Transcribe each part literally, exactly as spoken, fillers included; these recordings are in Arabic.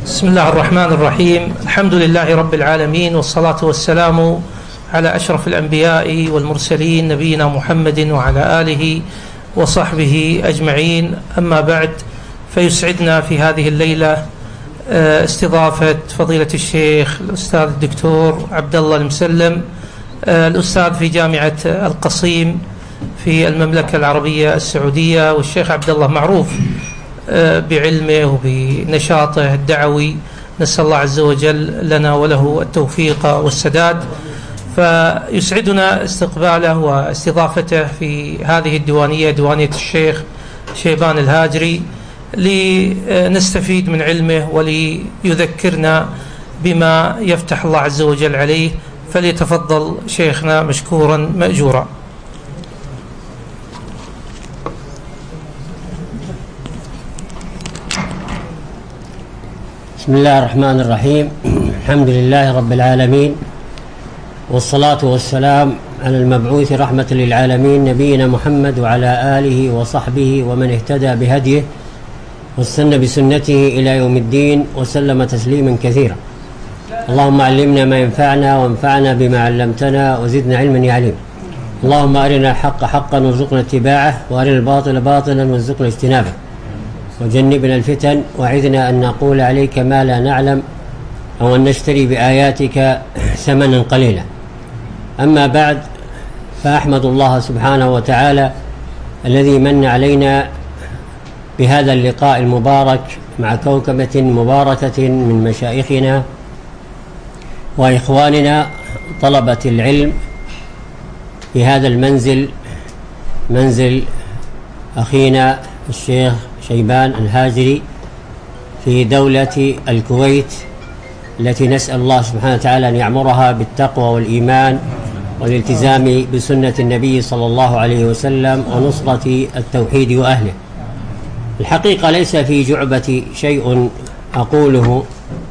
بسم الله الرحمن الرحيم. الحمد لله رب العالمين، والصلاة والسلام على أشرف الأنبياء والمرسلين نبينا محمد وعلى آله وصحبه أجمعين. أما بعد، فيسعدنا في هذه الليلة استضافة فضيلة الشيخ الأستاذ الدكتور عبد الله المسلم، الأستاذ في جامعة القصيم في المملكة العربية السعودية. والشيخ عبد الله معروف بعلمه وبنشاطه الدعوي، نسأل الله عز وجل لنا وله التوفيق والسداد. فيسعدنا استقباله واستضافته في هذه الديوانية، ديوانية الشيخ شيبان الهاجري، لنستفيد من علمه وليذكرنا بما يفتح الله عز وجل عليه. فليتفضل شيخنا مشكورا مأجورا. بسم الله الرحمن الرحيم. الحمد لله رب العالمين، والصلاة والسلام على المبعوث رحمة للعالمين نبينا محمد وعلى آله وصحبه ومن اهتدى بهديه واستنى بسنته إلى يوم الدين وسلم تسليما كثيرا. اللهم علمنا ما ينفعنا وانفعنا بما علمتنا وزدنا علما يا عليم. اللهم أرنا الحق حقا وارزقنا اتباعه، وأرنا الباطل باطلا وارزقنا اجتنابه، وجنبنا الفتن، وعذنا أن نقول عليك ما لا نعلم أو أن نشتري بآياتك ثمنا قليلا. أما بعد، فأحمد الله سبحانه وتعالى الذي من علينا بهذا اللقاء المبارك مع كوكبة مباركة من مشايخنا وإخواننا طلبة العلم في هذا المنزل، منزل أخينا الشيخ شيبان الهاجري في دولة الكويت، التي نسأل الله سبحانه وتعالى أن يعمرها بالتقوى والإيمان والالتزام بسنة النبي صلى الله عليه وسلم ونصرة التوحيد وأهله. الحقيقة ليس في جعبة شيء أقوله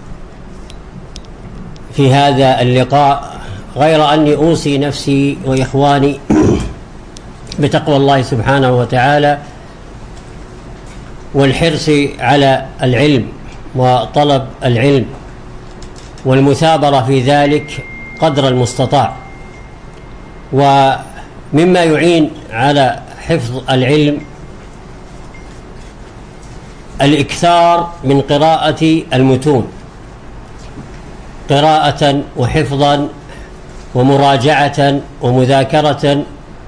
في هذا اللقاء غير أني أوصي نفسي وإخواني بتقوى الله سبحانه وتعالى والحرص على العلم وطلب العلم والمثابرة في ذلك قدر المستطاع. ومما يعين على حفظ العلم الإكثار من قراءة المتون، قراءة وحفظا ومراجعة ومذاكرة،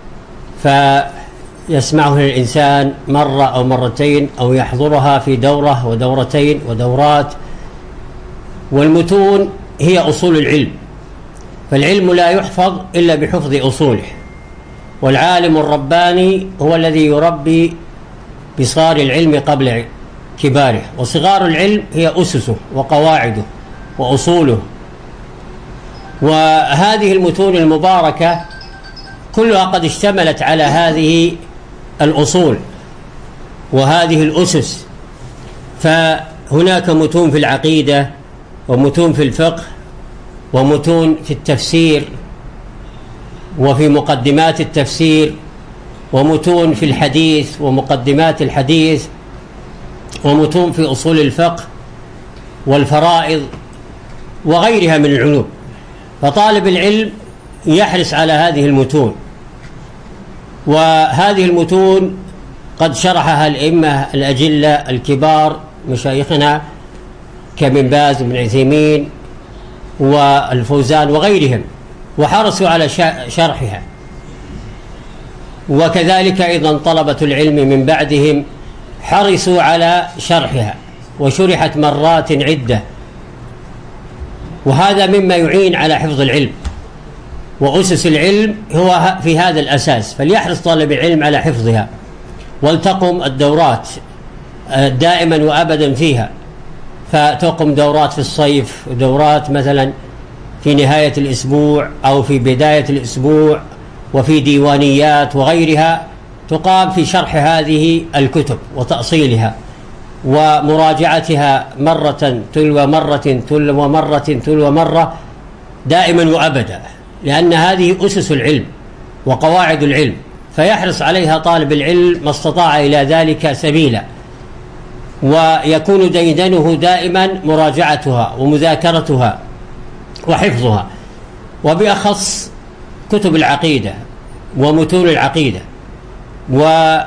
فيسمعه الإنسان مرة أو مرتين أو يحضرها في دورة ودورتين ودورات. والمتون هي أصول العلم، فالعلم لا يحفظ إلا بحفظ أصوله، والعالم الرباني هو الذي يربي بصغار العلم قبل كباره، وصغار العلم هي أسسه وقواعده وأصوله. وهذه المتون المباركة كلها قد اشتملت على هذه الأصول وهذه الأسس. فهناك متون في العقيدة، ومتون في الفقه، ومتون في التفسير وفي مقدمات التفسير، ومتون في الحديث ومقدمات الحديث، ومتون في أصول الفقه والفرائض وغيرها من العلوم. فطالب العلم يحرص على هذه المتون، وهذه المتون قد شرحها الأئمة الأجلة الكبار مشايخنا كابن باز وابن عثيمين والفوزان وغيرهم، وحرصوا على شرحها. وكذلك أيضا طلبة العلم من بعدهم حرصوا على شرحها، وشرحت مرات عدة. وهذا مما يعين على حفظ العلم، وأسس العلم هو في هذا الأساس. فليحرص طالب العلم على حفظها، ولتقم الدورات دائما وأبدا فيها. فتقم دورات في الصيف، ودورات مثلا في نهاية الأسبوع أو في بداية الأسبوع، وفي ديوانيات وغيرها تقام في شرح هذه الكتب وتأصيلها ومراجعتها مرة تلو مرة تلو مرة تلو مرة دائما وأبدا، لأن هذه أسس العلم وقواعد العلم، فيحرص عليها طالب العلم ما استطاع إلى ذلك سبيلا. ويكون ديدنه دائما مراجعتها ومذاكرتها وحفظها، وبأخص كتب العقيدة ومتون العقيدة. ومن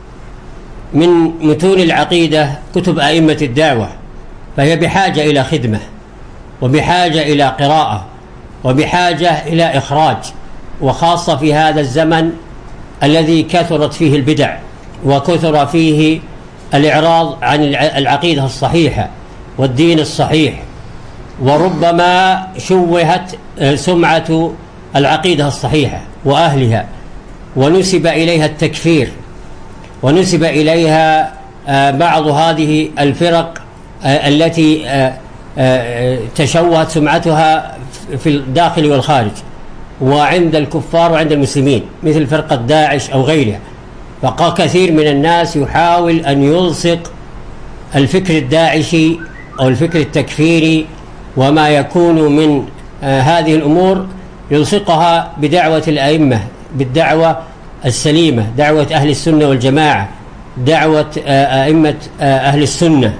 متون العقيدة كتب أئمة الدعوة، فهي بحاجة إلى خدمة وبحاجة إلى قراءة وبحاجة إلى إخراج، وخاصة في هذا الزمن الذي كثرت فيه البدع وكثر فيه الإعراض عن العقيدة الصحيحة والدين الصحيح، وربما شوهت سمعة العقيدة الصحيحة وأهلها، ونسب إليها التكفير، ونسب إليها بعض هذه الفرق التي تشوهت سمعتها في الداخل والخارج وعند الكفار وعند المسلمين، مثل فرقة داعش أو غيرها. فكثير من الناس يحاول أن يلصق الفكر الداعشي أو الفكر التكفيري وما يكون من هذه الأمور يلصقها بدعوة الأئمة، بالدعوة السليمة، دعوة أهل السنة والجماعة، دعوة أئمة أهل السنة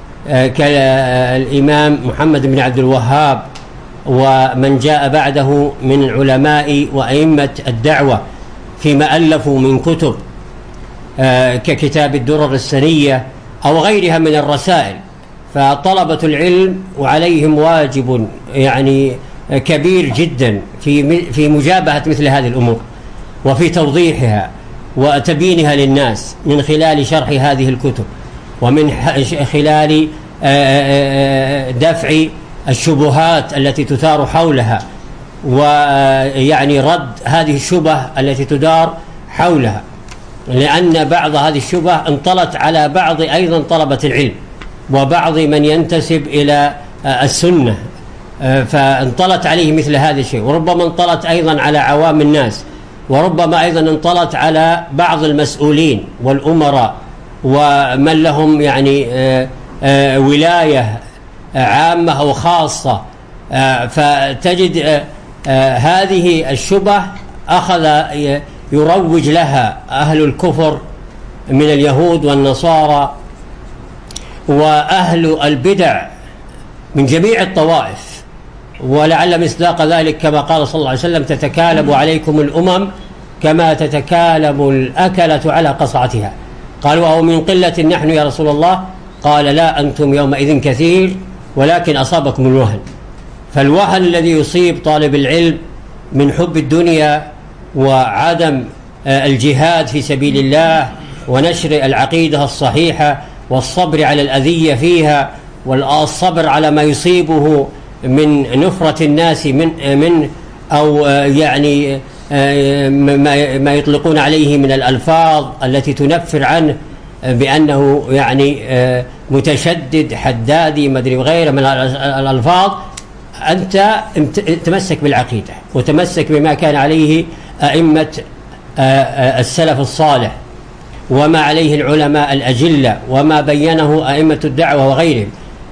كالإمام محمد بن عبد الوهاب ومن جاء بعده من العلماء وأئمة الدعوة فيما ألفوا من كتب ككتاب الدرر السنية أو غيرها من الرسائل. فطلبة العلم وعليهم واجب يعني كبير جدا في في مجابهة مثل هذه الأمور وفي توضيحها وتبيينها للناس من خلال شرح هذه الكتب، ومن خلال دفع الشبهات التي تثار حولها، ويعني رد هذه الشبه التي تدار حولها، لأن بعض هذه الشبه انطلت على بعض أيضا طلبة العلم وبعض من ينتسب إلى السنة، فانطلت عليه مثل هذا الشيء، وربما انطلت أيضا على عوام الناس، وربما أيضا انطلت على بعض المسؤولين والأمراء ومن لهم يعني ولاية عامة أو خاصة. فتجد هذه الشبه أخذ يروج لها أهل الكفر من اليهود والنصارى وأهل البدع من جميع الطوائف، ولعل مصداق ذلك كما قال صلى الله عليه وسلم: تتكالب عليكم الأمم كما تتكالب الأكلة على قصعتها. قالوا: أو من قلة نحن يا رسول الله؟ قال: لا، أنتم يومئذ كثير ولكن أصابكم الوهن. فالوهن الذي يصيب طالب العلم من حب الدنيا وعدم الجهاد في سبيل الله ونشر العقيدة الصحيحة والصبر على الأذية فيها والصبر على ما يصيبه من نفرة الناس من من أو يعني ما يطلقون عليه من الألفاظ التي تنفر عنه بأنه يعني متشدد حدادي ما أدري وغيره من الألفاظ. أنت تمسك بالعقيدة وتمسك بما كان عليه أئمة السلف الصالح وما عليه العلماء الأجلة وما بينه أئمة الدعوة وغيرهم.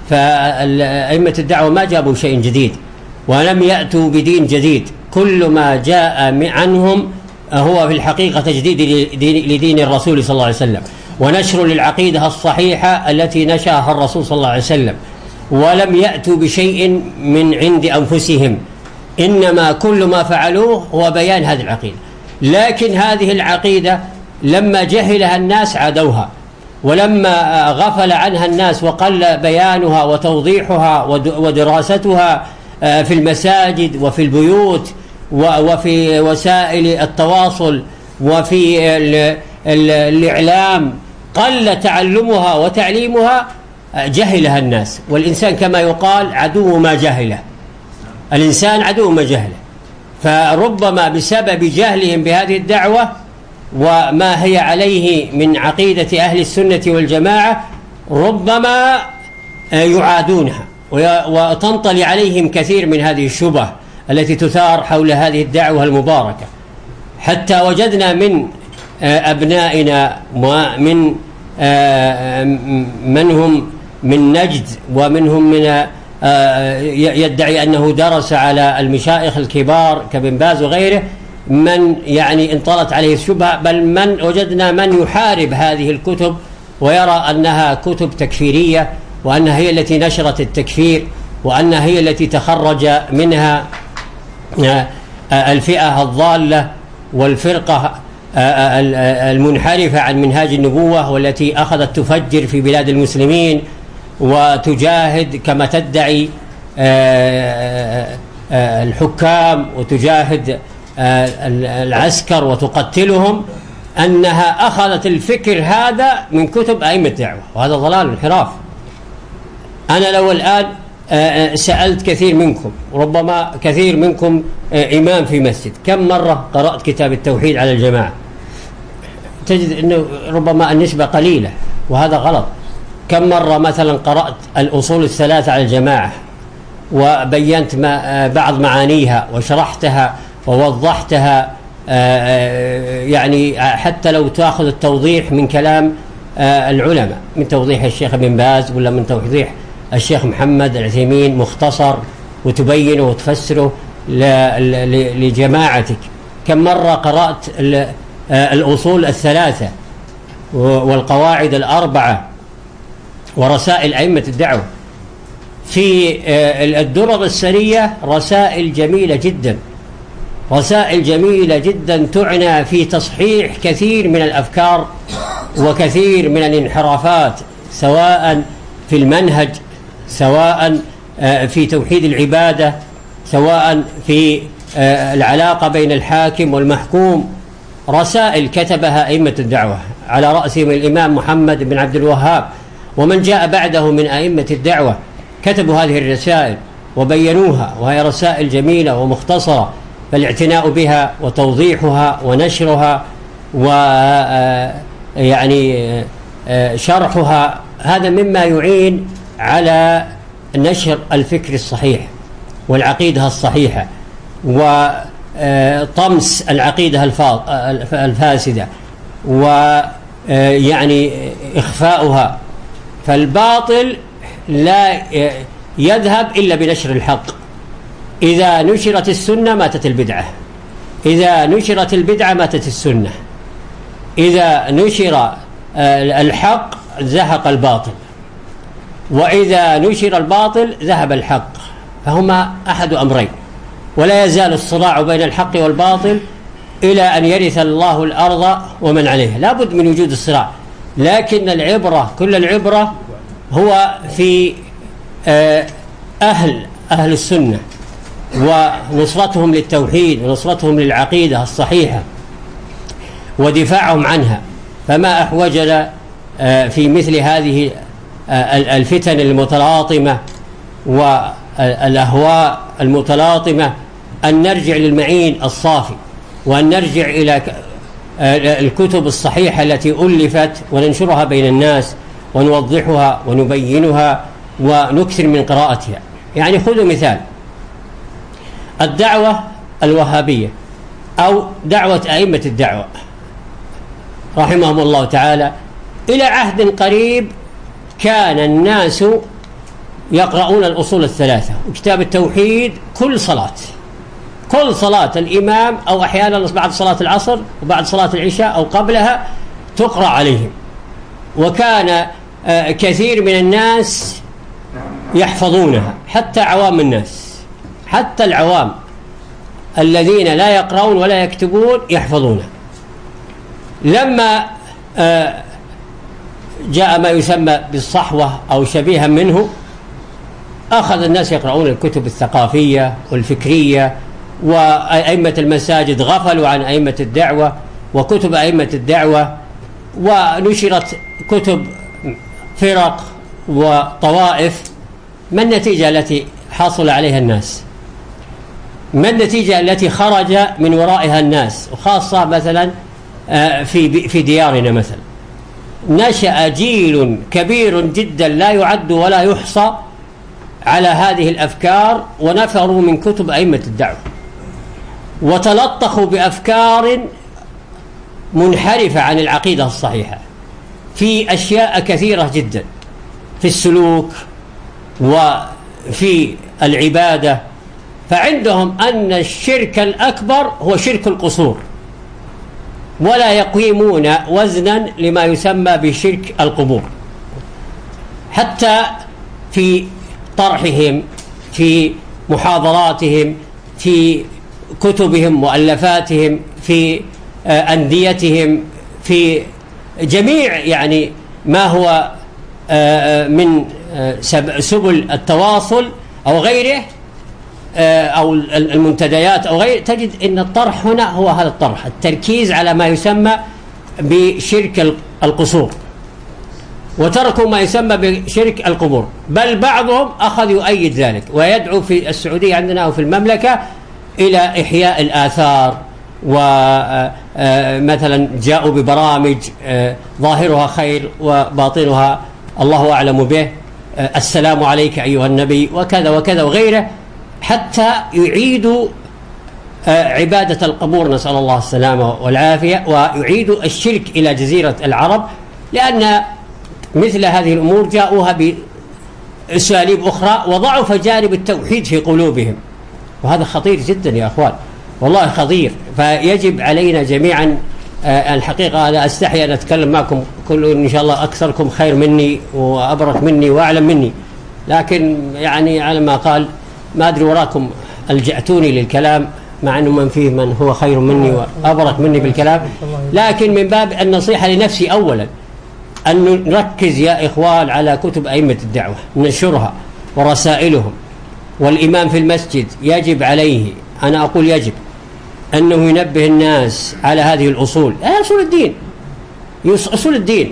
فأئمة الدعوة ما جابوا شيء جديد ولم يأتوا بدين جديد، كل ما جاء عنهم هو في الحقيقة تجديد لدين الرسول صلى الله عليه وسلم ونشر للعقيدة الصحيحة التي نشأها الرسول صلى الله عليه وسلم، ولم يأتوا بشيء من عند أنفسهم، إنما كل ما فعلوه هو بيان هذه العقيدة. لكن هذه العقيدة لما جهلها الناس عادوها، ولما غفل عنها الناس وقل بيانها وتوضيحها ودراستها في المساجد وفي البيوت وفي وسائل التواصل وفي الإعلام قل تعلمها وتعليمها، جهلها الناس. والإنسان كما يقال عدو ما جهله، الإنسان عدو ما جهله. فربما بسبب جهلهم بهذه الدعوة وما هي عليه من عقيدة أهل السنة والجماعة ربما يعادونها وتنطلي عليهم كثير من هذه الشبه التي تثار حول هذه الدعوة المباركة، حتى وجدنا من أبنائنا ومن منهم من نجد ومنهم من يدعي أنه درس على المشايخ الكبار كابن باز وغيره من يعني انطلت عليه الشبهة، بل من وجدنا من يحارب هذه الكتب ويرى أنها كتب تكفيرية، وأنها هي التي نشرت التكفير، وأنها هي التي تخرج منها الفئة الضالة والفرقة المنحرفة عن منهاج النبوة، والتي أخذت تفجر في بلاد المسلمين وتجاهد كما تدعي الحكام وتجاهد العسكر وتقتلهم، أنها أخذت الفكر هذا من كتب أئمة الدعوة، وهذا ضلال وانحراف. أنا لو الآن سألت كثير منكم، ربما كثير منكم إمام في مسجد، كم مرة قرأت كتاب التوحيد على الجماعة؟ تجد أنه ربما النسبة قليلة، وهذا غلط. كم مرة مثلا قرأت الأصول الثلاثة على الجماعة وبينت ما بعض معانيها وشرحتها ووضحتها، يعني حتى لو تأخذ التوضيح من كلام العلماء، من توضيح الشيخ ابن باز ولا من توضيح الشيخ محمد العثيمين مختصر، وتبينه وتفسره لجماعتك. كم مرة قرأت الأصول الثلاثة والقواعد الأربعة ورسائل أئمة الدعوة؟ في الدرر السرية رسائل جميلة جدا، رسائل جميلة جدا تعنى في تصحيح كثير من الأفكار وكثير من الانحرافات، سواء في المنهج، سواء في توحيد العبادة، سواء في العلاقة بين الحاكم والمحكوم. رسائل كتبها أئمة الدعوة على رأسهم الإمام محمد بن عبد الوهاب، ومن جاء بعده من أئمة الدعوة كتبوا هذه الرسائل وبينوها، وهي رسائل جميلة ومختصرة، فالاعتناء بها وتوضيحها ونشرها ويعني شرحها هذا مما يعين على نشر الفكر الصحيح والعقيدة الصحيحة، وطمس العقيدة الفاسدة، ويعني إخفاؤها. فالباطل لا يذهب إلا بنشر الحق. إذا نشرت السنة ماتت البدعة، إذا نشرت البدعة ماتت السنة، إذا نشر الحق زهق الباطل، وإذا نشر الباطل ذهب الحق، فهما أحد أمرين، ولا يزال الصراع بين الحق والباطل إلى أن يرث الله الأرض ومن عليها. لا بد من وجود الصراع، لكن العبرة كل العبرة هو في أهل أهل السنة ونصرتهم للتوحيد ونصرتهم للعقيدة الصحيحة ودفاعهم عنها. فما أحوجنا في مثل هذه الفتن المتلاطمة والأهواء المتلاطمة أن نرجع للمعين الصافي، وأن نرجع إلى الكتب الصحيحة التي ألفت وننشرها بين الناس ونوضحها ونبينها ونكثر من قراءتها. يعني خذوا مثال الدعوة الوهابية أو دعوة أئمة الدعوة رحمهم الله تعالى، إلى عهد قريب كان الناس يقرؤون الأصول الثلاثة وكتاب التوحيد كل صلاة، كل صلاة الإمام، أو أحيانا بعد صلاة العصر وبعد صلاة العشاء أو قبلها تقرأ عليهم. وكان كثير من الناس يحفظونها، حتى عوام الناس، حتى العوام الذين لا يقرؤون ولا يكتبون يحفظونها. لما جاء ما يسمى بالصحوة أو شبيها منه، أخذ الناس يقرؤون الكتب الثقافية والفكرية، وأئمة المساجد غفلوا عن أئمة الدعوة وكتب أئمة الدعوة، ونشرت كتب فرق وطوائف. ما النتيجة التي حصل عليها الناس؟ ما النتيجة التي خرج من ورائها الناس؟ وخاصة مثلا في في ديارنا مثلا نشأ جيل كبير جدا لا يعد ولا يحصى على هذه الأفكار، ونفروا من كتب أئمة الدعوة وتلطخوا بأفكار منحرفة عن العقيدة الصحيحة في أشياء كثيرة جدا، في السلوك وفي العبادة. فعندهم أن الشرك الأكبر هو شرك القصور، ولا يقيمون وزنا لما يسمى بشرك القبور، حتى في طرحهم، في محاضراتهم، في كتبهم، مؤلفاتهم، في أنديتهم، في جميع يعني ما هو من سبل التواصل أو غيره أو المنتديات أو غيره، تجد أن الطرح هنا هو هذا الطرح، التركيز على ما يسمى بشرك القصور، وتركوا ما يسمى بشرك القبور. بل بعضهم أخذ يؤيد ذلك ويدعو في السعودية عندنا أو في المملكة إلى إحياء الآثار، ومثلا جاءوا ببرامج ظاهرها خير وباطنها الله أعلم به، السلام عليك أيها النبي وكذا وكذا وغيره، حتى يعيدوا عبادة القبور، نسأل الله السلامة والعافية، ويعيدوا الشرك إلى جزيرة العرب، لأن مثل هذه الأمور جاءوها بأساليب أخرى وضعف جانب التوحيد في قلوبهم، وهذا خطير جدا يا أخوان، والله خطير. فيجب علينا جميعا الحقيقة، أنا أستحي أن أتكلم معكم، كل إن شاء الله أكثركم خير مني وأبرك مني وأعلم مني، لكن يعني على ما قال ما أدري وراكم ألجأتوني للكلام، مع أنه من فيه من هو خير مني وأبرك مني بالكلام، لكن من باب النصيحة لنفسي أولا أن نركز يا إخوان على كتب أئمة الدعوة، ننشرها ورسائلهم، والإمام في المسجد يجب عليه، أنا أقول يجب أنه ينبه الناس على هذه الأصول، أصول الدين، أصول الدين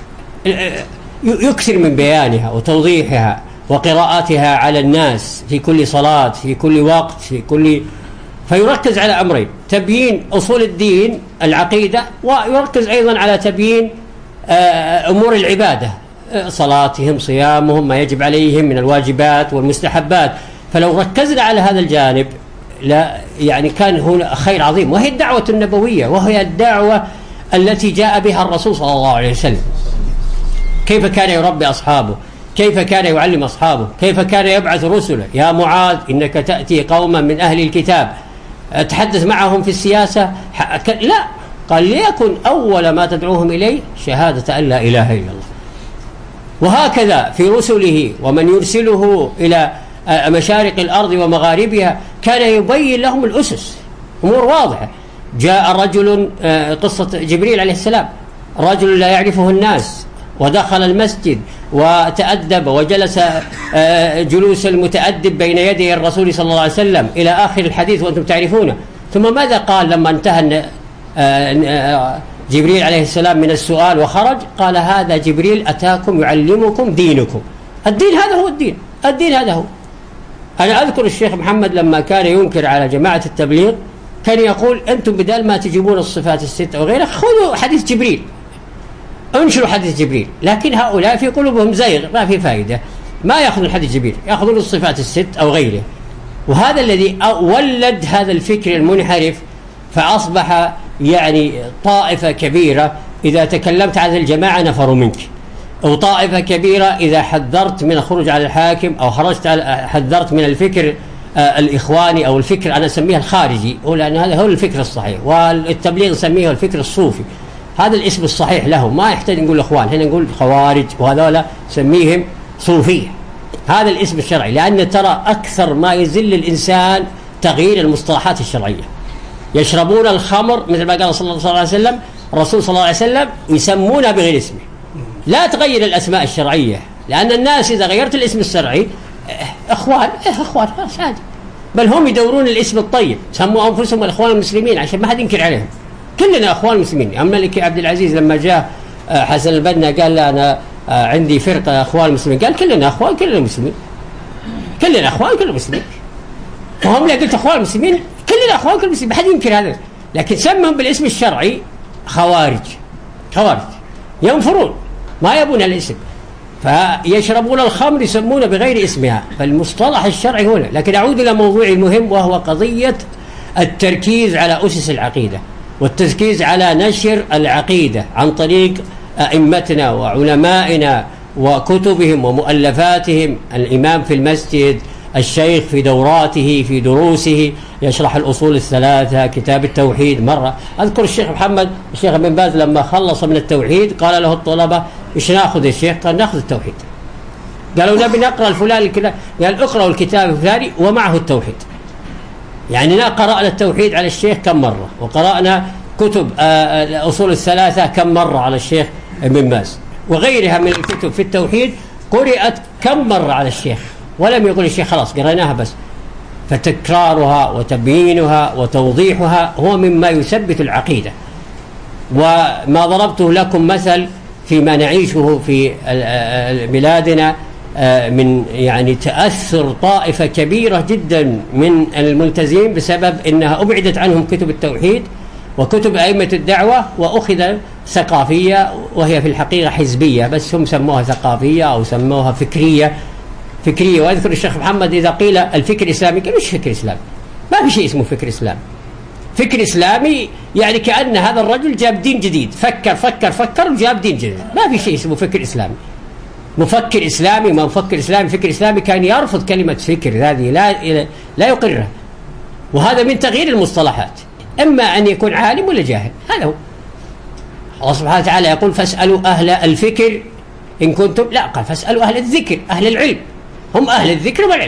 يكثر من بيانها وتوضيحها وقراءاتها على الناس في كل صلاة، في كل وقت، في كل، فيركز على أمرين: تبيين أصول الدين العقيدة، ويركز أيضا على تبيين أمور العبادة، صلاتهم، صيامهم، ما يجب عليهم من الواجبات والمستحبات. فلو ركزنا على هذا الجانب لا يعني كان هنا خير عظيم، وهي الدعوة النبوية، وهي الدعوة التي جاء بها الرسول صلى الله عليه وسلم. كيف كان يربي أصحابه، كيف كان يعلم أصحابه، كيف كان يبعث رسله: يا معاذ إنك تأتي قوما من أهل الكتاب، تحدث معهم في السياسة، لا، قال ليكن أول ما تدعوهم إليه شهادة أن لا إله إلا الله. وهكذا في رسله ومن يرسله إلى مشارق الأرض ومغاربها كان يبين لهم الأسس، أمور واضحة. جاء رجل، قصة جبريل عليه السلام، رجل لا يعرفه الناس ودخل المسجد وتأدب وجلس جلوس المتأدب بين يدي الرسول صلى الله عليه وسلم إلى آخر الحديث وأنتم تعرفونه. ثم ماذا قال لما انتهى جبريل عليه السلام من السؤال وخرج؟ قال: هذا جبريل أتاكم يعلمكم دينكم. الدين هذا هو الدين، الدين هذا هو. أنا أذكر الشيخ محمد لما كان ينكر على جماعة التبليغ كان يقول: أنتم بدل ما تجيبون الصفات الست أو غيرها خذوا حديث جبريل، انشروا حديث جبريل. لكن هؤلاء في قلوبهم زيغ، ما في فائدة، ما يأخذون حديث جبريل، يأخذون الصفات الست أو غيره. وهذا الذي ولد هذا الفكر المنحرف، فأصبح يعني طائفة كبيرة إذا تكلمت عن الجماعة نفروا منك، أو طائفة كبيرة إذا حذرت من الخروج على الحاكم أو خرجت حذرت من الفكر الإخواني أو الفكر أنا أسميه الخارجي، لأن هذا هو الفكر الصحيح، والتبليغ نسميه الفكر الصوفي، هذا الاسم الصحيح له، ما يحتاج نقول إخوان، هنا نقول خوارج، وهذولا سميهم صوفية، هذا الاسم الشرعي. لأن ترى أكثر ما يزل الإنسان تغيير المصطلحات الشرعية. يشربون الخمر مثل ما قال صلى الله عليه وسلم، الرسول صلى الله عليه وسلم يسمونها بغير اسمه. لا تغير الأسماء الشرعية، لأن الناس إذا غيرت الاسم الشرعي إخوان إيه إخوان عادي، بل هم يدورون الاسم الطيب، سموا أنفسهم الإخوان المسلمين عشان ما حد ينكر عليهم. كلنا أخوان مسلمين. أما الملك عبد العزيز لما جاء حسن البنا قال لا أنا عندي فرقة أخوان مسلمين، قال كلنا أخوان، كلنا مسلمين، كلنا أخوان، كلنا مسلمين. وهم اللي قلت أخوان مسلمين، كلنا أخوان، كلنا مسلمين، ما حد ينكر هذا. لكن سمهم بالاسم الشرعي خوارج، خوارج ينفرون، ما يبون الاسم، فيشربون الخمر يسمونه بغير اسمها، فالمصطلح الشرعي هنا. لكن أعود إلى موضوع المهم، وهو قضية التركيز على أسس العقيدة، والتركيز على نشر العقيدة عن طريق أئمتنا وعلمائنا وكتبهم ومؤلفاتهم، الإمام في المسجد، الشيخ في دوراته في دروسه يشرح الأصول الثلاثة، كتاب التوحيد. مرة أذكر الشيخ محمد الشيخ ابن باز لما خلص من التوحيد قال له الطلبة إيش ناخذ يا شيخ؟ قال ناخذ التوحيد. قالوا نبي نقرأ الفلان الكتاب، قال اقرأوا الكتاب الفلاني ومعه التوحيد. يعني قرأنا التوحيد على الشيخ كم مرة، وقرأنا كتب الأصول الثلاثة كم مرة على الشيخ ابن باز، وغيرها من الكتب في التوحيد قرأت كم مرة على الشيخ، ولم يقول الشيخ خلاص قرأناها بس. فتكرارها وتبيينها وتوضيحها هو مما يثبت العقيدة. وما ضربته لكم مثل فيما نعيشه في بلادنا من يعني تأثر طائفة كبيرة جدا من الملتزمين بسبب أنها أبعدت عنهم كتب التوحيد وكتب أئمة الدعوة، وأخذ ثقافية وهي في الحقيقة حزبية، بس هم سموها ثقافية أو سموها فكرية فكرية. وأذكر الشيخ محمد إذا قيل الفكر الإسلامي قال مش فكر إسلامي، ما في شيء اسمه فكر إسلامي. فكر إسلامي يعني كأن هذا الرجل جاب دين جديد، فكر فكر فكر وجاب دين جديد، ما في شيء اسمه فكر إسلامي. مفكر إسلامي ما مفكر إسلامي فكر إسلامي كان يرفض كلمة فكر، هذه لا لا يقرها. وهذا من تغيير المصطلحات، إما أن يكون عالم ولا جاهل، هذا هو. الله سبحانه وتعالى يقول فاسألوا أهل الفكر إن كنتم، لا قال فاسألوا أهل الذكر، أهل العلم، هم أهل الذكر والعلم.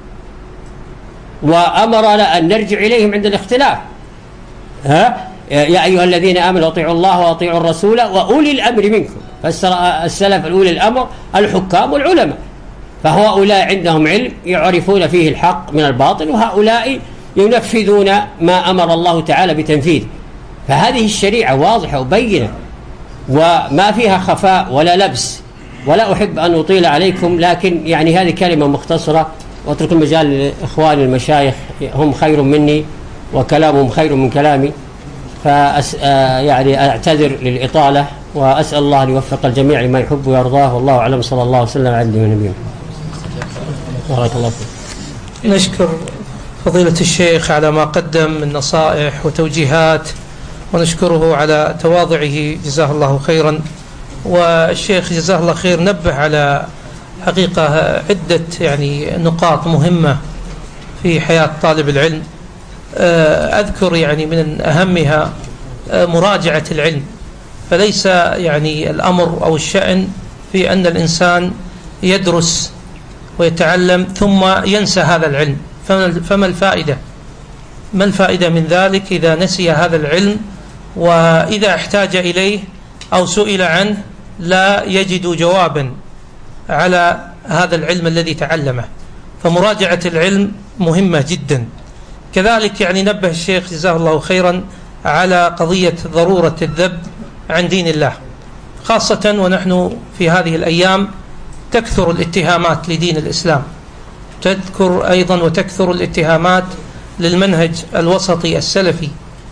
وأمرنا أن نرجع إليهم عند الاختلاف. ها يا أيها الذين آمنوا أطيعوا الله وأطيعوا الرسول وأولي الأمر منكم. فسر السلف الأولي الأمر الحكام والعلماء، فهؤلاء عندهم علم يعرفون فيه الحق من الباطل، وهؤلاء ينفذون ما أمر الله تعالى بتنفيذه. فهذه الشريعة واضحة وبينة وما فيها خفاء ولا لبس. ولا أحب أن أطيل عليكم، لكن يعني هذه كلمة مختصرة، وأترك المجال لإخواني المشايخ، هم خير مني وكلامهم خير من كلامي، فأس يعني أعتذر للإطالة، وأسأل الله أن يوفق الجميع لما يحب ويرضاه، والله أعلم. صلى الله وسلم على نبينا. بارك الله فيك. نشكر فضيلة الشيخ على ما قدم من نصائح وتوجيهات، ونشكره على تواضعه جزاه الله خيرا. والشيخ جزاه الله خير نبه على حقيقة عدة يعني نقاط مهمة في حياة طالب العلم. أذكر يعني من أهمها مراجعة العلم. فليس يعني الأمر أو الشأن في أن الإنسان يدرس ويتعلم ثم ينسى هذا العلم، فما الفائدة؟ ما الفائدة من ذلك إذا نسي هذا العلم، وإذا احتاج إليه أو سئل عنه لا يجد جوابا على هذا العلم الذي تعلمه. فمراجعة العلم مهمة جدا. كذلك يعني نبه الشيخ جزاه الله خيرا على قضية ضرورة الذب عن دين الله، خاصة ونحن في هذه الأيام تكثر الاتهامات لدين الإسلام، تذكر أيضا وتكثر الاتهامات للمنهج الوسطي السلفي.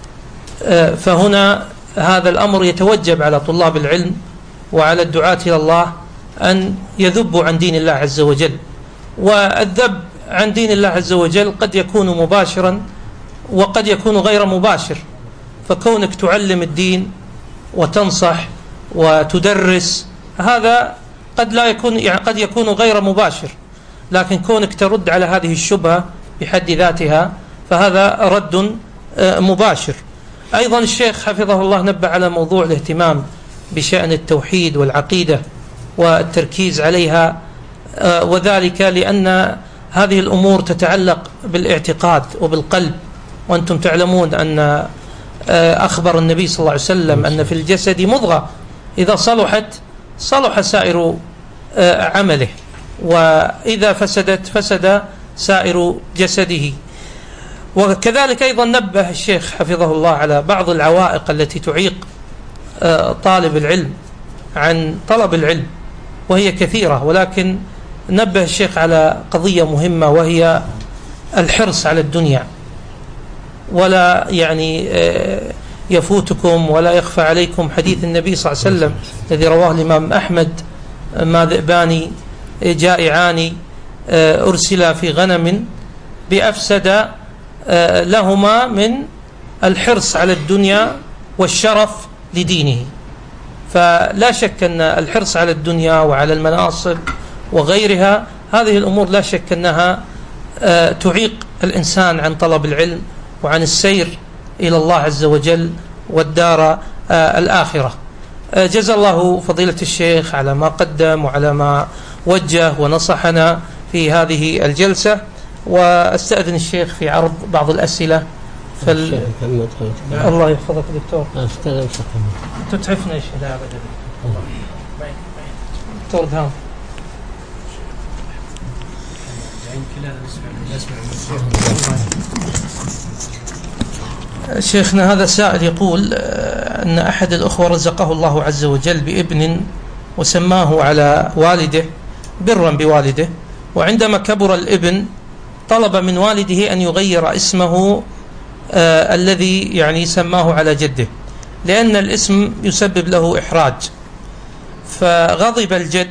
فهنا هذا الأمر يتوجب على طلاب العلم وعلى الدعاة إلى الله أن يذبوا عن دين الله عز وجل. والذب عن دين الله عز وجل قد يكون مباشرا وقد يكون غير مباشر. فكونك تعلم الدين وتنصح وتدرس هذا قد لا يكون يعني قد يكون غير مباشر، لكن كونك ترد على هذه الشبهة بحد ذاتها فهذا رد مباشر. أيضا الشيخ حفظه الله نبه على موضوع الاهتمام بشأن التوحيد والعقيدة والتركيز عليها، وذلك لأن هذه الأمور تتعلق بالاعتقاد وبالقلب. وأنتم تعلمون أن أخبر النبي صلى الله عليه وسلم أن في الجسد مضغة إذا صلحت صلح سائر عمله، وإذا فسدت فسد سائر جسده. وكذلك أيضا نبه الشيخ حفظه الله على بعض العوائق التي تعيق طالب العلم عن طلب العلم، وهي كثيرة، ولكن نبه الشيخ على قضية مهمة وهي الحرص على الدنيا. ولا يعني يفوتكم ولا يخفى عليكم حديث النبي صلى الله عليه وسلم الذي رواه الإمام أحمد: ما ذئبان جائعان أرسلا في غنم بأفسد لهما من الحرص على الدنيا والشرف لدينه. فلا شك أن الحرص على الدنيا وعلى المناصب وغيرها هذه الأمور لا شك أنها تعيق الإنسان عن طلب العلم وعن السير إلى الله عز وجل والدار الآخرة. جزا الله فضيلة الشيخ على ما قدم وعلى ما وجه ونصحنا في هذه الجلسة، واستأذن الشيخ في عرض بعض الأسئلة. فال... الله يحفظك دكتور. انتوا تعرفنا ايش لا ابدا دكتور دهام. شيخنا هذا سائل يقول أن أحد الأخوة رزقه الله عز وجل بابن وسماه على والده برا بوالده، وعندما كبر الابن طلب من والده أن يغير اسمه آه الذي يعني سماه على جده، لأن الاسم يسبب له إحراج، فغضب الجد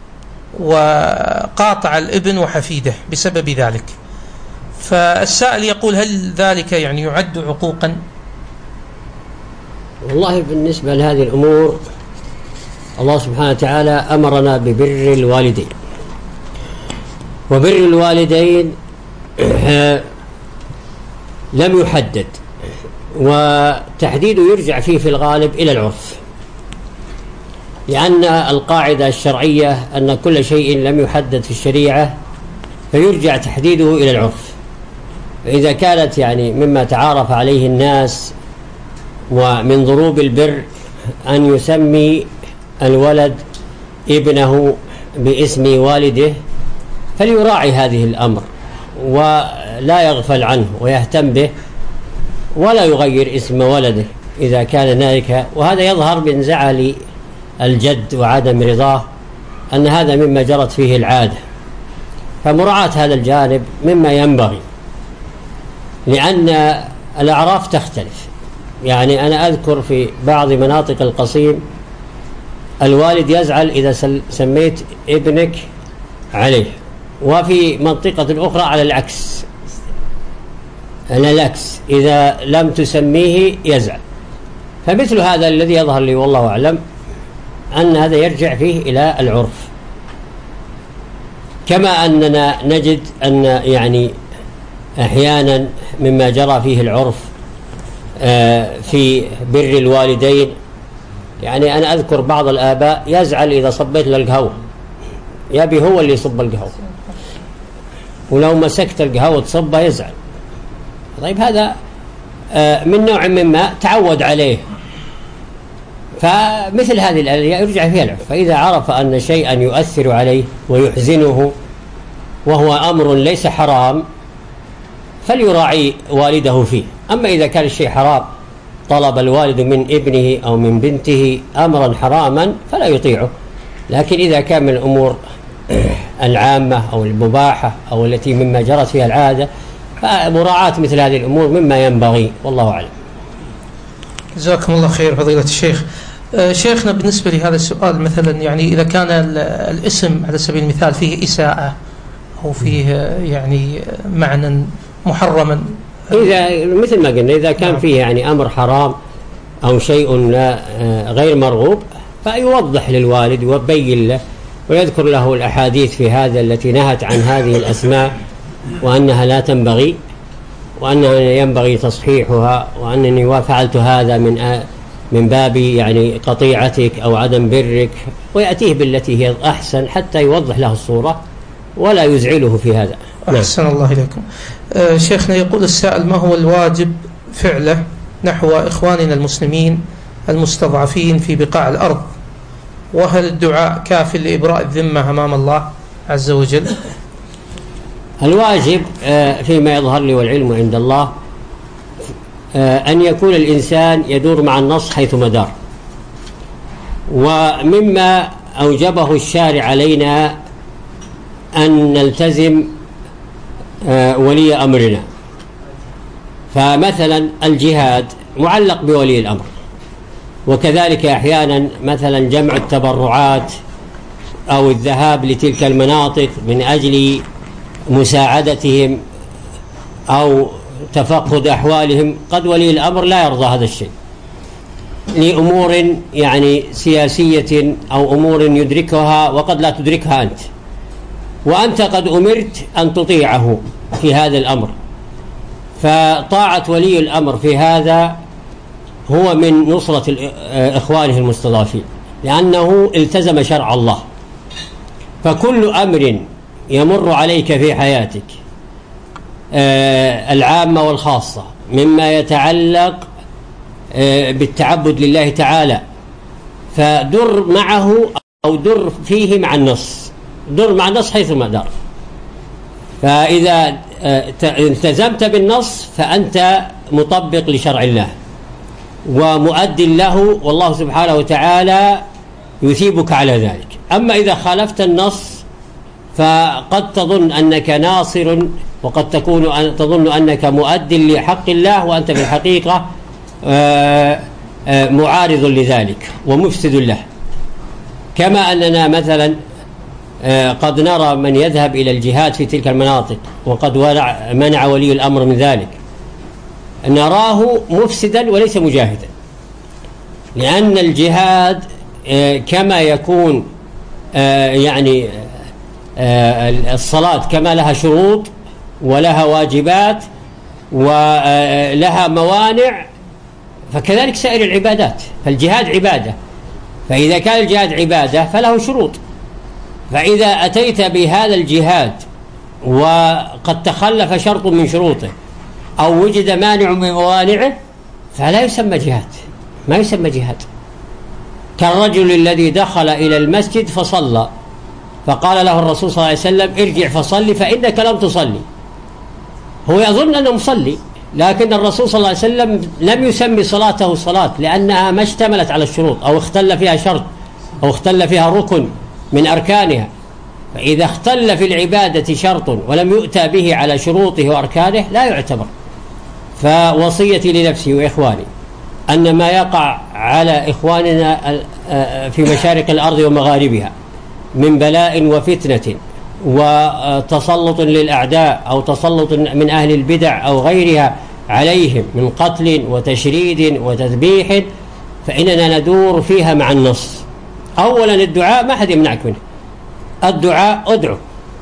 وقاطع الابن وحفيده بسبب ذلك. فالسائل يقول هل ذلك يعني يعد عقوقا؟ والله بالنسبة لهذه الأمور الله سبحانه وتعالى أمرنا ببر الوالدين، وبر الوالدين لم يحدد، وتحديده يرجع فيه في الغالب إلى العرف، لأن القاعدة الشرعية أن كل شيء لم يحدد في الشريعة فيرجع تحديده إلى العرف. فإذا كانت يعني مما تعارف عليه الناس ومن ضروب البر أن يسمي الولد ابنه باسم والده فليراعي هذه الأمر ولا يغفل عنه ويهتم به ولا يغير اسم ولده إذا كان ذلك. وهذا يظهر من زعل الجد وعدم رضاه أن هذا مما جرت فيه العادة، فمراعاة هذا الجانب مما ينبغي، لأن الأعراف تختلف. يعني أنا أذكر في بعض مناطق القصيم الوالد يزعل إذا سميت ابنك عليه، وفي منطقة أخرى على العكس، على العكس إذا لم تسميه يزعل. فمثل هذا الذي يظهر لي والله أعلم أن هذا يرجع فيه إلى العرف، كما أننا نجد أن يعني أحيانا مما جرى فيه العرف في بر الوالدين. يعني أنا أذكر بعض الآباء يزعل إذا صبيت له القهوة، يبي هو اللي يصب القهوة، ولو مسكت القهوة تصبه يزعل. طيب هذا من نوع مما تعود عليه، فمثل هذه الأشياء يرجع فيها العرف. فإذا عرف أن شيئا يؤثر عليه ويحزنه وهو أمر ليس حرام فليراعي والده فيه. أما إذا كان الشيء حرام طلب الوالد من ابنه أو من بنته أمرا حراما فلا يطيعه. لكن إذا كان من الأمور العامة أو المباحة أو التي مما جرت فيها العادة فمراعاة مثل هذه الأمور مما ينبغي، والله أعلم. جزاكم الله خير فضيلة الشيخ. آه شيخنا بالنسبة لهذا السؤال مثلا، يعني إذا كان الاسم على سبيل المثال فيه إساءة أو فيه يعني معنى محرما، إذا مثل ما قلنا إذا كان فيه يعني أمر حرام أو شيء غير مرغوب فيوضح للوالد ويبين له ويذكر له الأحاديث في هذا التي نهت عن هذه الأسماء وأنها لا تنبغي وأنها ينبغي تصحيحها، وأنني فعلت هذا من من باب يعني قطيعتك أو عدم برك، ويأتيه بالتي هي أحسن حتى يوضح له الصورة ولا يزعله في هذا. أحسن الله إليكم. آه شيخنا يقول السائل ما هو الواجب فعله نحو إخواننا المسلمين المستضعفين في بقاع الأرض، وهل الدعاء كاف لإبراء الذمة أمام الله عز وجل؟ الواجب آه فيما يظهر لي والعلم عند الله آه أن يكون الإنسان يدور مع النص حيث مدار، ومما أوجبه الشارع علينا أن نلتزم آه ولي أمرنا. فمثلا الجهاد معلق بولي الأمر، وكذلك أحيانا مثلا جمع التبرعات أو الذهاب لتلك المناطق من أجل مساعدتهم أو تفقد أحوالهم، قد ولي الأمر لا يرضى هذا الشيء لأمور يعني سياسية أو أمور يدركها وقد لا تدركها أنت، وأنت قد أمرت أن تطيعه في هذا الأمر. فطاعة ولي الأمر في هذا هو من نصرة إخوانه المستضعفين، لأنه التزم شرع الله. فكل أمر يمر عليك في حياتك العامة والخاصة مما يتعلق بالتعبد لله تعالى، فدر معه أو در فيه مع النص، در مع النص حيثما دار. فإذا التزمت بالنص فأنت مطبق لشرع الله ومؤد له، والله سبحانه وتعالى يثيبك على ذلك. أما إذا خالفت النص فقد تظن أنك ناصر، وقد تكون أن تظن أنك مؤد لحق الله، وأنت في الحقيقة معارض لذلك ومفسد له. كما أننا مثلا قد نرى من يذهب إلى الجهاد في تلك المناطق وقد منع ولي الأمر من ذلك، نراه مفسدا وليس مجاهدا، لأن الجهاد كما يكون يعني الصلاة كما لها شروط ولها واجبات ولها موانع، فكذلك سائر العبادات. فالجهاد عبادة، فإذا كان الجهاد عبادة فله شروط. فإذا أتيت بهذا الجهاد وقد تخلف شرط من شروطه أو وجد مانع من موانعه فلا يسمى جهاد، ما يسمى جهاد. كالرجل الذي دخل إلى المسجد فصلى، فقال له الرسول صلى الله عليه وسلم ارجع فصلي فإنك لم تصلي. هو يظن أنه مصلي، لكن الرسول صلى الله عليه وسلم لم يسمي صلاته صلاة، لأنها ما اشتملت على الشروط أو اختل فيها شرط أو اختل فيها ركن من أركانها. فإذا اختل في العبادة شرط ولم يؤتى به على شروطه وأركانه لا يعتبر. فوصيتي لنفسي وإخواني أن ما يقع على إخواننا في مشارق الأرض ومغاربها من بلاء وفتنة وتسلط للأعداء أو تسلط من أهل البدع أو غيرها عليهم من قتل وتشريد وتذبيح، فإننا ندور فيها مع النص. أولا الدعاء ما حد يمنعك منه، الدعاء أدعو،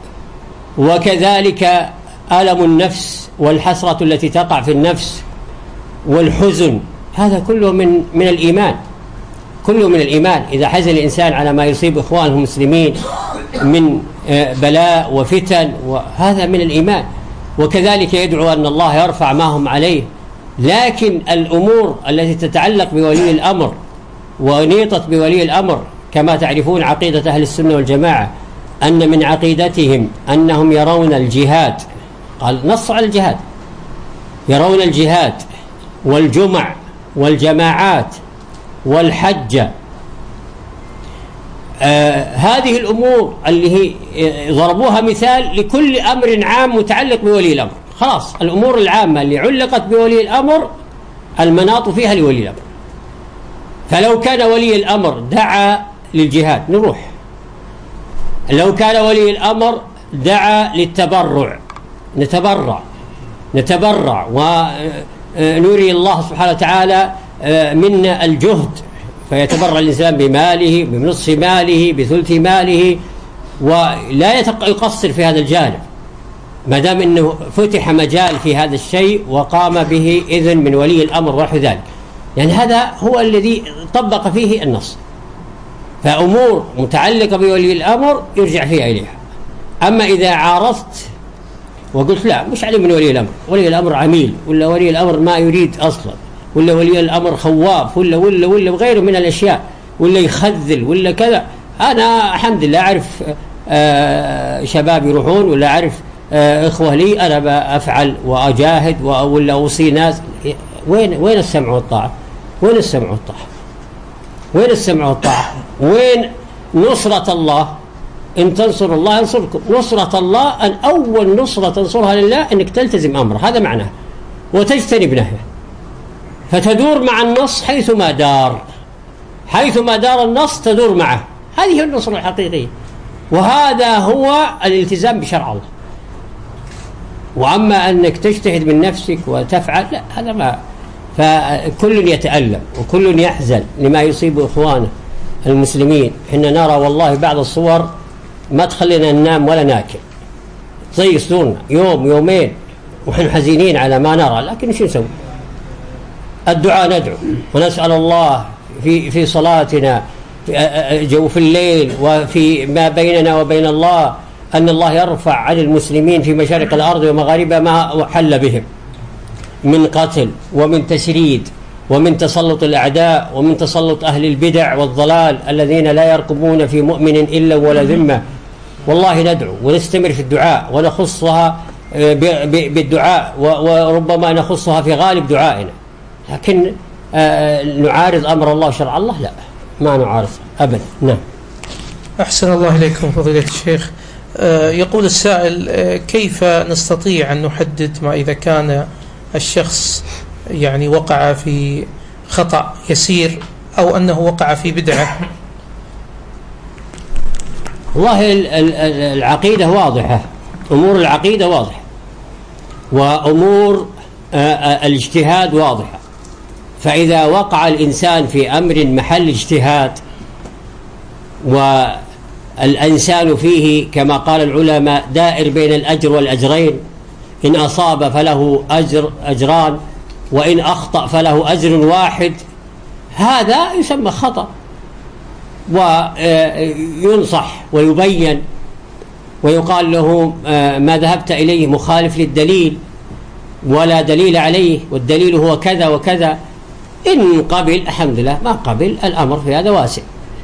وكذلك ألم النفس والحسرة التي تقع في النفس والحزن، هذا كله من من الإيمان، كله من الإيمان. إذا حزن الإنسان على ما يصيب إخوانه المسلمين من بلاء وفتن وهذا من الإيمان، وكذلك يدعو أن الله يرفع ما هم عليه. لكن الأمور التي تتعلق بولي الأمر ونيطت بولي الأمر، كما تعرفون عقيدة أهل السنة والجماعة أن من عقيدتهم أنهم يرون الجهاد، قال نص على الجهاد، يرون الجهاد والجمع والجماعات والحج، آه هذه الأمور اللي هي ضربوها مثال لكل أمر عام متعلق بولي الأمر. خلاص الأمور العامة اللي علقت بولي الأمر المناط فيها لولي الأمر. فلو كان ولي الأمر دعا للجهاد نروح، لو كان ولي الأمر دعا للتبرع نتبرع نتبرع ونري الله سبحانه وتعالى منا الجهد، فيتبرع الإنسان بماله، بنصف ماله، بثلث ماله، ولا يقصر في هذا الجانب ما دام أنه فتح مجال في هذا الشيء وقام به إذن من ولي الأمر ونحو ذلك. يعني هذا هو الذي طبق فيه النص. فأمور متعلقة بولي الأمر يرجع فيها إليها. أما إذا عارضت وقلت لا مش علم من ولي الأمر، ولي الأمر عميل، ولا ولي الأمر ما يريد أصلا، ولا ولي الأمر خواف، ولا ولا ولا وغيره من الأشياء، ولا يخذل ولا كذا، أنا الحمد لله أعرف آه شباب يروحون، ولا أعرف آه إخوة لي أنا بأفعل وأجاهد ولا أوصي ناس. وين وين السمع والطاعة؟ وين السمع والطاعة؟ وين السمع والطاعة؟ وين نصرة الله؟ إن تنصر الله ينصركم. نصرة الله أن أول نصرة تنصرها لله أنك تلتزم أمره، هذا معناه، وتجتنب نهيه، فتدور مع النص حيثما دار، حيثما دار النص تدور معه. هذه النصرة الحقيقية، وهذا هو الالتزام بشرع الله. وأما أنك تجتهد من نفسك وتفعل، لا، هذا ما. فكل يتألم وكل يحزن لما يصيب إخوانه المسلمين. إحنا نرى والله بعض الصور ما تخلينا ننام ولا ناكل، زي صدورنا يوم يومين ونحن حزينين على ما نرى، لكن شو نسوي؟ الدعاء ندعو ونسأل الله في في صلاتنا جو في الليل وفي ما بيننا وبين الله أن الله يرفع عن المسلمين في مشارق الأرض ومغاربها ما حل بهم من قتل ومن تشريد ومن تسلط الأعداء ومن تسلط أهل البدع والضلال الذين لا يرقبون في مؤمن إلا ولا ذمة. والله ندعو ونستمر في الدعاء ونخصها بالدعاء وربما نخصها في غالب دعائنا، لكن نعارض أمر الله وشرع الله لا، ما نعارض أبدا. نعم. أحسن الله إليكم فضيلة الشيخ. يقول السائل: كيف نستطيع أن نحدد ما إذا كان الشخص يعني وقع في خطأ يسير أو أنه وقع في بدعة؟ والله العقيدة واضحة، أمور العقيدة واضحة، وأمور الاجتهاد واضحة. فإذا وقع الإنسان في أمر محل اجتهاد والإنسان فيه كما قال العلماء دائر بين الأجر والأجرين، إن أصاب فله أجر أجران وإن أخطأ فله أجر واحد، هذا يسمى خطأ، وينصح ويبين ويقال له ما ذهبت إليه مخالف للدليل ولا دليل عليه، والدليل هو كذا وكذا. إن قبل الحمد لله، ما قبل الأمر في هذا واسع،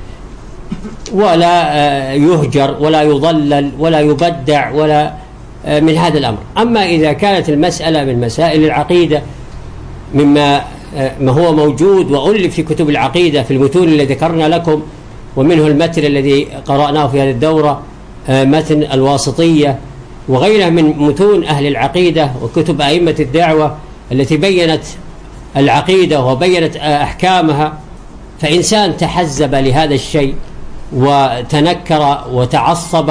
ولا يهجر ولا يضلل ولا يبدع ولا من هذا الأمر. أما إذا كانت المسألة من مسائل العقيدة مما ما هو موجود وألف في كتب العقيدة في المتون التي ذكرنا لكم، ومنه المتن الذي قرأناه في هذه الدورة، متن الواسطية وغيرها من متون أهل العقيدة وكتب أئمة الدعوة التي بيّنت العقيدة وبيّنت أحكامها، فإنسان تحزب لهذا الشيء وتنكر وتعصب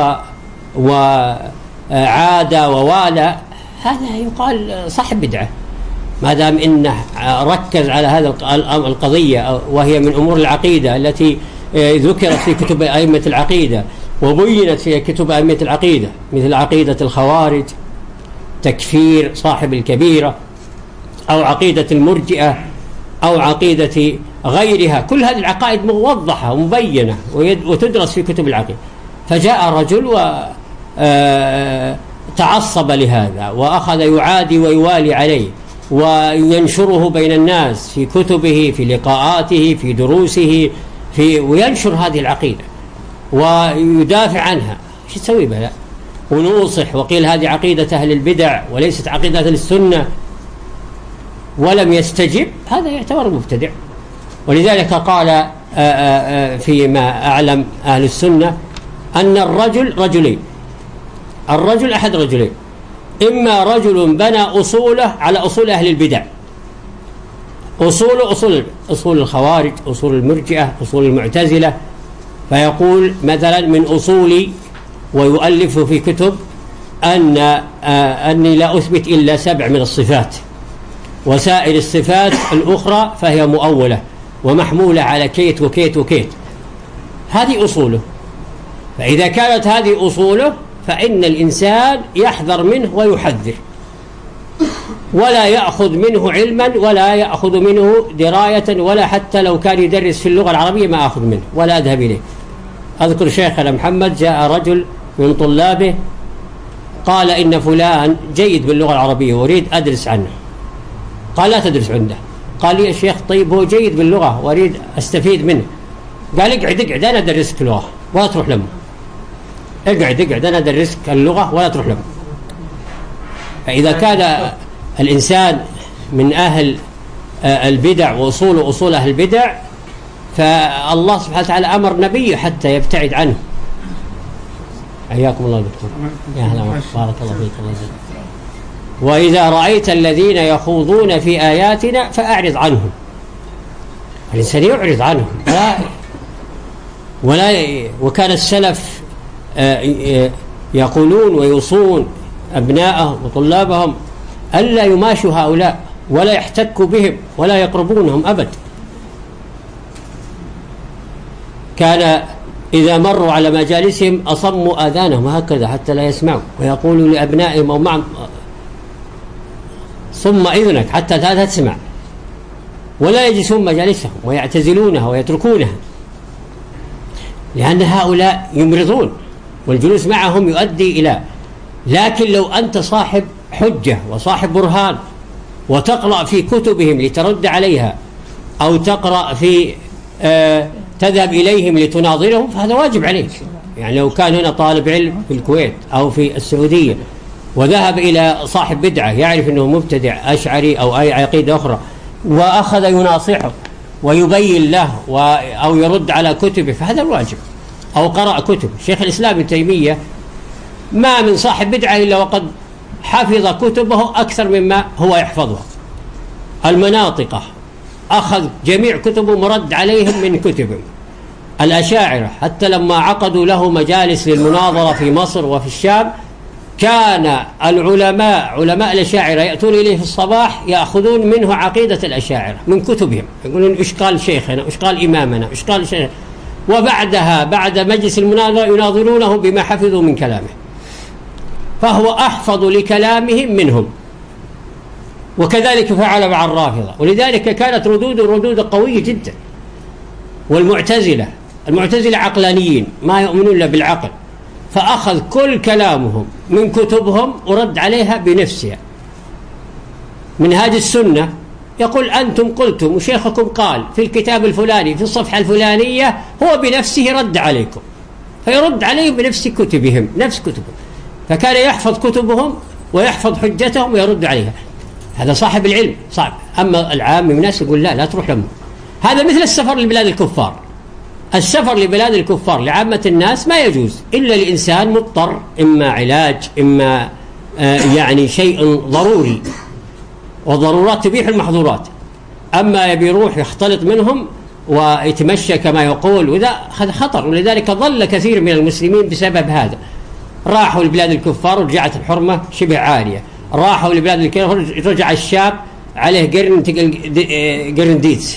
وعاد ووالى، هذا يقال صاحب بدعة، ما دام إنه ركز على هذا القضية وهي من أمور العقيدة التي ذكرت في كتب أئمة العقيدة وبينت في كتب أئمة العقيدة، مثل عقيدة الخوارج، تكفير صاحب الكبيرة، أو عقيدة المرجئة، أو عقيدة غيرها. كل هذه العقائد موضحة ومبينة وتدرس في كتب العقيدة. فجاء رجل وتعصب لهذا وأخذ يعادي ويوالي عليه وينشره بين الناس في كتبه، في لقاءاته، في دروسه، في وينشر هذه العقيدة ويدافع عنها. شو تسوي بها؟ ونوصح وقيل هذه عقيدة أهل البدع وليست عقيدة أهل السنة، ولم يستجب، هذا يعتبر مبتدع. ولذلك قال فيما أعلم أهل السنة أن الرجل رجلين، الرجل أحد رجلين، إما رجل بنى أصوله على أصول أهل البدع، أصول أصول أصول الخوارج، أصول المرجئة، أصول المعتزلة، فيقول مثلا من أصولي ويؤلف في كتب أن أني لا أثبت إلا سبع من الصفات، وسائر الصفات الأخرى فهي مؤولة ومحمولة على كيت وكيت وكيت. هذه أصوله. فإذا كانت هذه أصوله فإن الإنسان يحذر منه ويحذر، ولا يأخذ منه علما ولا يأخذ منه دراية، ولا حتى لو كان يدرس في اللغة العربية ما أخذ منه ولا أذهب إليه. أذكر شيخنا محمد جاء رجل من طلابه قال إن فلان جيد باللغة العربية وأريد أدرس عنه. قال لا تدرس عنده. قال لي يا شيخ طيب هو جيد باللغة وأريد أستفيد منه. قال اقعد اقعد أنا أدرسك اللغة ولا تروح لهم. اقعد اقعد أنا أدرسك اللغة ولا تروح لهم. فإذا كان الإنسان من أهل البدع وأصول أصول أهل البدع، فالله سبحانه وتعالى أمر نبيه حتى يبتعد عنه. حياكم الله دكتور. يا هلا بارك الله فيك. الله يجزاك. وإذا رأيت الذين يخوضون في آياتنا فأعرض عنهم. الإنسان يعرض عنهم ولا ولا وكان السلف يقولون ويوصون أبناءهم وطلابهم ألا يماشوا هؤلاء ولا يحتكوا بهم ولا يقربونهم أبد. كان إذا مروا على مجالسهم أصموا آذانهم هكذا حتى لا يسمعوا، ويقولوا لأبنائهم أو معهم صم إذنك حتى لا تسمع، ولا يجلسون مجالسهم ويعتزلونها ويتركونها، لأن هؤلاء يمرضون والجلوس معهم يؤدي إلى. لكن لو أنت صاحب حجة وصاحب برهان وتقرأ في كتبهم لترد عليها، أو تقرأ في آه تذهب إليهم لتناظرهم، فهذا واجب عليك. يعني لو كان هنا طالب علم في الكويت أو في السعودية وذهب إلى صاحب بدعة يعرف أنه مبتدع أشعري أو أي عقيدة أخرى، وأخذ يناصحه ويبين له أو يرد على كتبه، فهذا الواجب. أو قرأ كتب شيخ الإسلام ابن تيمية، ما من صاحب بدعة إلا وقد حفظ كتبه أكثر مما هو يحفظها. المناطقة أخذ جميع كتبه مرد عليهم من كتبهم. الأشاعرة حتى لما عقدوا له مجالس للمناظرة في مصر وفي الشام، كان العلماء علماء الأشاعرة يأتون إليه في الصباح يأخذون منه عقيدة الأشاعرة من كتبهم، يقولون إيش قال شيخنا، إيش قال إمامنا، إيش قال شيخنا، وبعدها بعد مجلس المناظرة يناظرونه بما حفظوا من كلامه، فهو أحفظ لكلامهم منهم. وكذلك فعل مع الرافضة، ولذلك كانت ردود ردود قوية جدا. والمعتزلة المعتزلة عقلانيين ما يؤمنون إلا بالعقل، فأخذ كل كلامهم من كتبهم ورد عليها بنفسها. منهاج السنة يقول أنتم قلتم وشيخكم قال في الكتاب الفلاني في الصفحة الفلانية، هو بنفسه رد عليكم، فيرد عليهم بنفس كتبهم نفس كتبهم. فكان يحفظ كتبهم ويحفظ حجتهم ويرد عليها. هذا صاحب العلم صعب. أما العام من الناس يقول لا لا تروح لهم. هذا مثل السفر لبلاد الكفار. السفر لبلاد الكفار لعامة الناس ما يجوز إلا لإنسان مضطر، إما علاج إما آه يعني شيء ضروري، والضرورات تبيح المحظورات. أما يبي يروح يختلط منهم ويتمشى كما يقول، وذا هذا خطر. ولذلك ضل كثير من المسلمين بسبب هذا. راحوا لبلاد الكفار ورجعت الحرمة شبه عالية، راحوا لبلاد الكفار رجع الشاب عليه قرن قرن ديتس.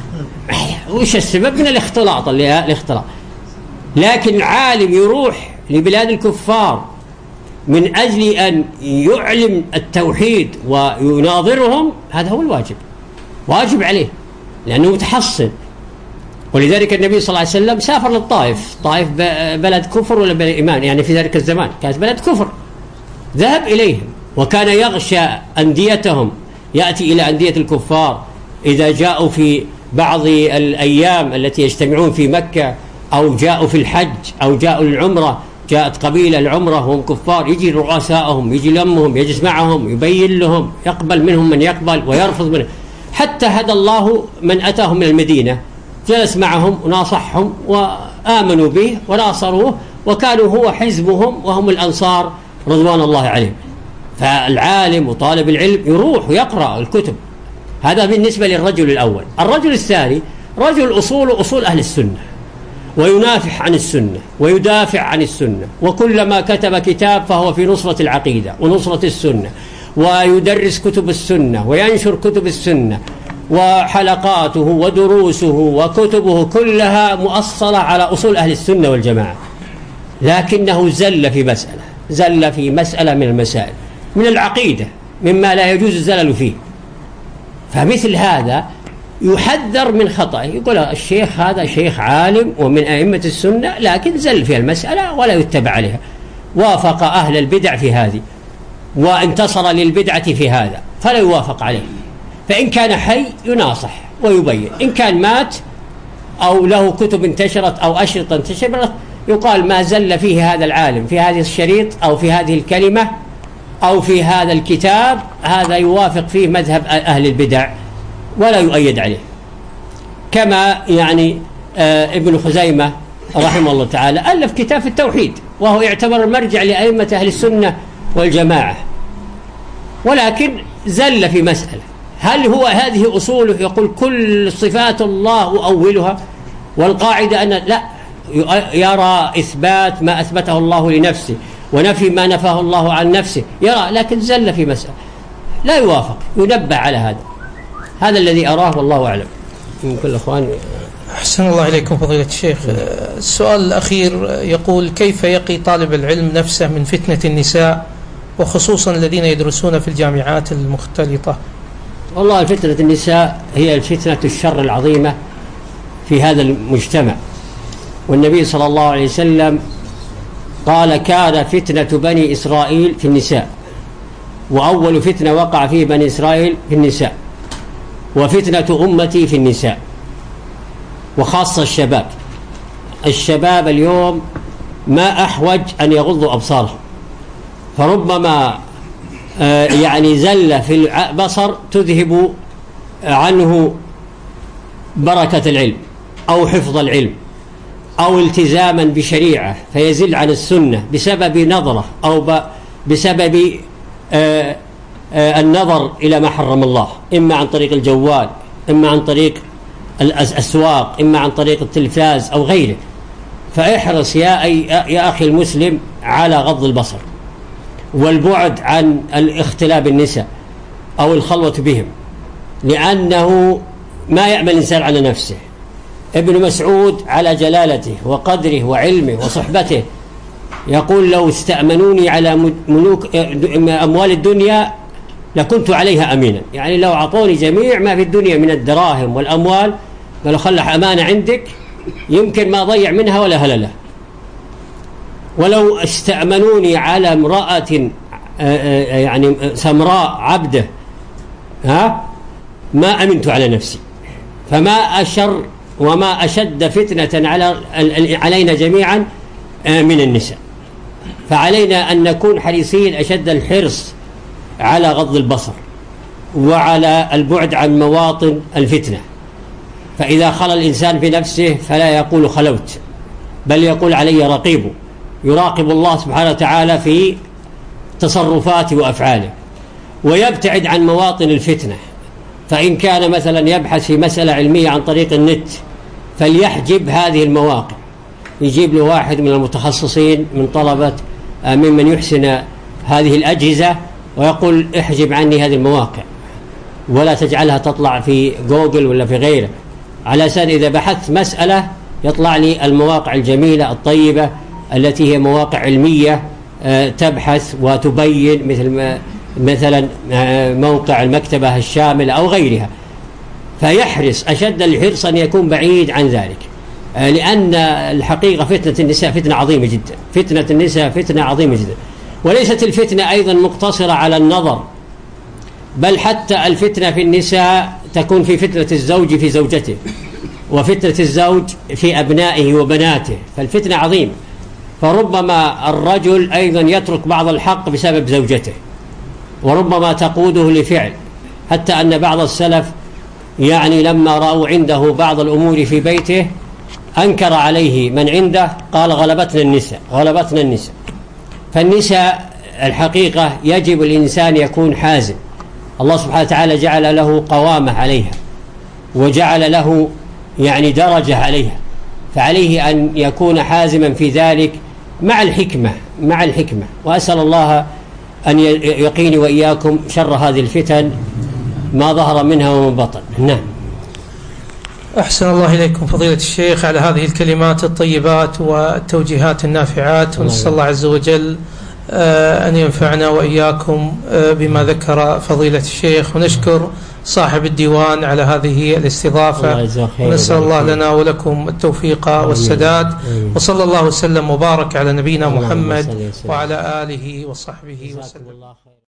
وش السبب؟ من الاختلاط اللي الاختلاط. لكن عالم يروح لبلاد الكفار من أجل أن يعلم التوحيد ويناظرهم، هذا هو الواجب، واجب عليه لأنه متحصن. ولذلك النبي صلى الله عليه وسلم سافر للطائف. طائف بلد كفر ولا بلد إيمان؟ يعني في ذلك الزمان كانت بلد كفر، ذهب إليهم وكان يغشى أنديتهم، يأتي إلى أندية الكفار إذا جاءوا في بعض الأيام التي يجتمعون في مكة، أو جاءوا في الحج، أو جاءوا للعمرة، جاءت قبيلة العمرة وهم كفار، يجي رؤسائهم، يجي لمهم، يجلس معهم، يبين لهم، يقبل منهم من يقبل ويرفض منهم. حتى هدى الله من أتاهم من المدينة، جلس معهم وناصحهم وآمنوا به وناصروه، وكانوا هو حزبهم وهم الأنصار رضوان الله عليهم. فالعالم وطالب العلم يروح ويقرأ الكتب. هذا بالنسبة للرجل الأول. الرجل الثاني رجل أصول أصول أهل السنة، وينافح عن السنة ويدافع عن السنة، وكلما كتب كتاب فهو في نصرة العقيدة ونصرة السنة، ويدرس كتب السنة وينشر كتب السنة، وحلقاته ودروسه وكتبه كلها مؤصلة على أصول أهل السنة والجماعة. لكنه زل في مسألة زل في مسألة من المسائل من العقيدة مما لا يجوز الزلل فيه. فمثل هذا يحذر من خطأ. يقول الشيخ هذا شيخ عالم ومن أئمة السنة، لكن زل في المسألة ولا يتبع عليها، وافق أهل البدع في هذه وانتصر للبدعة في هذا، فلا يوافق عليه. فإن كان حي يناصح ويبين، إن كان مات أو له كتب انتشرت أو أشرطة انتشرت يقال ما زل فيه هذا العالم في هذه الشريط أو في هذه الكلمة أو في هذا الكتاب، هذا يوافق فيه مذهب أهل البدع ولا يؤيد عليه. كما يعني آه ابن خزيمة رحمه الله تعالى ألف كتاب في التوحيد، وهو يعتبر المرجع لأئمة أهل السنة والجماعة، ولكن زل في مسألة. هل هو هذه أصوله يقول كل صفات الله أولها، والقاعدة أن لا، يرى إثبات ما أثبته الله لنفسه ونفي ما نفاه الله عن نفسه، يرى، لكن زل في مسألة لا يوافق، ينبه على هذا. هذا الذي أراه والله أعلم. من كل أخوان أحسن الله إليكم فضيلة الشيخ. السؤال الأخير يقول: كيف يقي طالب العلم نفسه من فتنة النساء وخصوصا الذين يدرسون في الجامعات المختلطة؟ والله فتنة النساء هي الفتنة الشر العظيمة في هذا المجتمع، والنبي صلى الله عليه وسلم قال: كان فتنة بني إسرائيل في النساء، وأول فتنة وقع فيه بني إسرائيل في النساء، وفتنة أمتي في النساء، وخاصة الشباب. الشباب اليوم ما أحوج أن يغضوا أبصارهم، فربما يعني زلة في البصر تذهب عنه بركة العلم أو حفظ العلم أو التزاما بشريعة، فيزل عن السنة بسبب نظرة أو بسبب النظر إلى ما حرم الله، إما عن طريق الجوال، إما عن طريق الأسواق، إما عن طريق التلفاز أو غيره. فاحرص يا, يا أخي المسلم على غض البصر والبعد عن الاختلاء بالنساء أو الخلوة بهم، لأنه ما يأمن الإنسان على نفسه. ابن مسعود على جلالته وقدره وعلمه وصحبته يقول: لو استأمنوني على ملوك أموال الدنيا لكنت عليها أمينا. يعني لو أعطوني جميع ما في الدنيا من الدراهم والأموال، قالوا خلح أمانة عندك يمكن ما أضيع منها ولا هلله. ولو استأمنوني على امرأة يعني سمراء عبده ها ما أمنت على نفسي. فما أشر وما أشد فتنة على علينا جميعا من النساء. فعلينا أن نكون حريصين أشد الحرص على غض البصر وعلى البعد عن مواطن الفتنة. فإذا خلى الإنسان في نفسه فلا يقول خلوت، بل يقول علي رقيب، يراقب الله سبحانه وتعالى في تصرفاته وأفعاله، ويبتعد عن مواطن الفتنة. فإن كان مثلا يبحث في مسألة علمية عن طريق النت فليحجب هذه المواقع، يجيب له واحد من المتخصصين من طلبة ممن يحسن هذه الأجهزة ويقول: احجب عني هذه المواقع ولا تجعلها تطلع في جوجل ولا في غيره، على أساس إذا بحثت مسألة يطلع لي المواقع الجميلة الطيبة التي هي مواقع علمية تبحث وتبين، مثل مثلا موقع المكتبة الشاملة أو غيرها. فيحرص أشد الحرص أن يكون بعيد عن ذلك، لأن الحقيقة فتنة النساء فتنة عظيمة جدا. فتنة النساء فتنة عظيمة جدا. وليست الفتنة أيضا مقتصرة على النظر، بل حتى الفتنة في النساء تكون في فتنة الزوج في زوجته، وفتنة الزوج في أبنائه وبناته. فالفتنة عظيمة. فربما الرجل أيضا يترك بعض الحق بسبب زوجته، وربما تقوده لفعل، حتى أن بعض السلف يعني لما رأوا عنده بعض الأمور في بيته أنكر عليه من عنده، قال: غلبتنا النساء غلبتنا النساء. فالنساء الحقيقة يجب الإنسان يكون حازم. الله سبحانه وتعالى جعل له قوامة عليها، وجعل له يعني درجة عليها، فعليه أن يكون حازما في ذلك مع الحكمة مع الحكمة وأسأل الله أن يقيني وإياكم شر هذه الفتن ما ظهر منها ومن بطن. نعم. أحسن الله إليكم فضيلة الشيخ على هذه الكلمات الطيبات والتوجيهات النافعات، ونسأل الله عز وجل أن ينفعنا وإياكم بما ذكر فضيلة الشيخ، ونشكر صاحب الديوان على هذه الاستضافة، ونسأل الله لنا ولكم التوفيق والسداد. وصلى الله وسلم وبارك على نبينا محمد وعلى آله وصحبه وسلم.